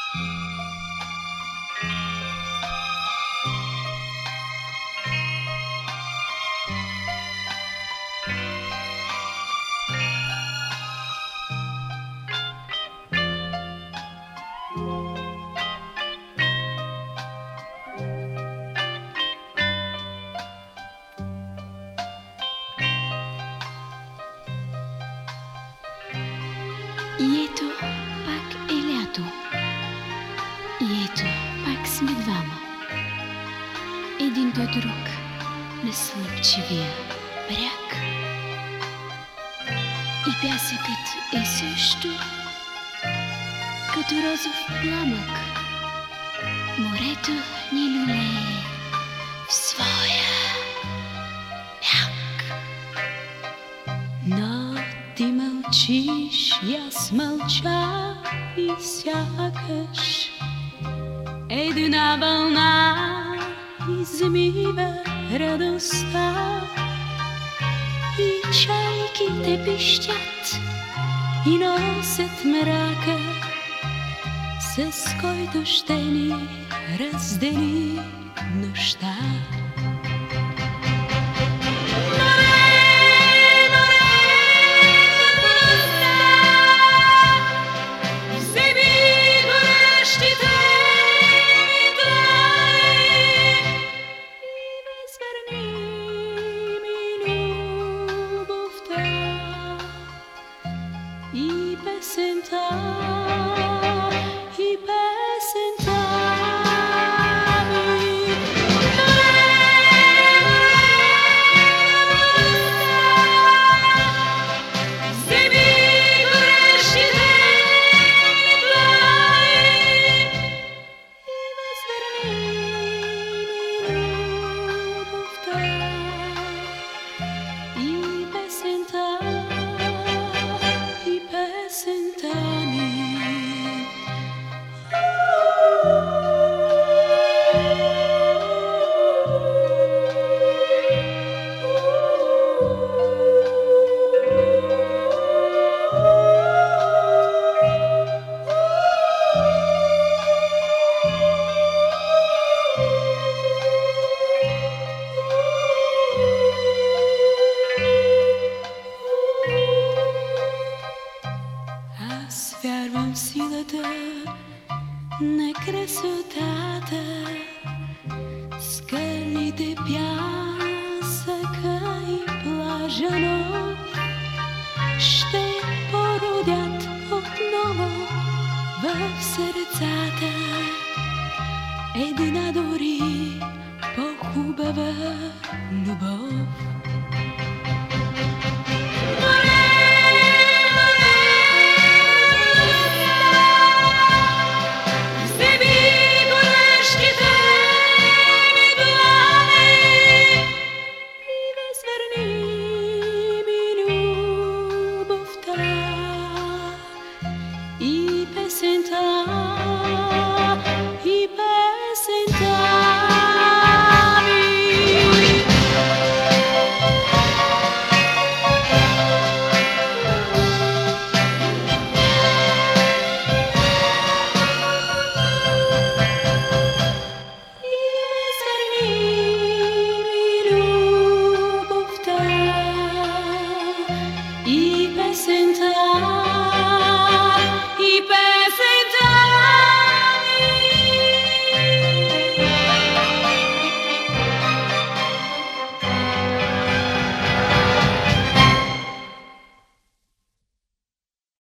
И ето пак е лято. И ето пак сме двама. Един до друг на слънчевия бряг. И пясъкът е също като розов пламък. Морето ни люлее в своя бяг. Но ти мълчиш, и аз мълча, и сякаш една вълна измива радостта. И чайките пищят и носят мрака, с който ще ни раздели нощта. И песента ми. Вземи горещите ми длани и възвърни ми любовта. И песента ми. Аз вярвам в силата на красотата, скалите, пясъка и плажа, но ще породят отново в сърцата една дори по-хубава любов. И песента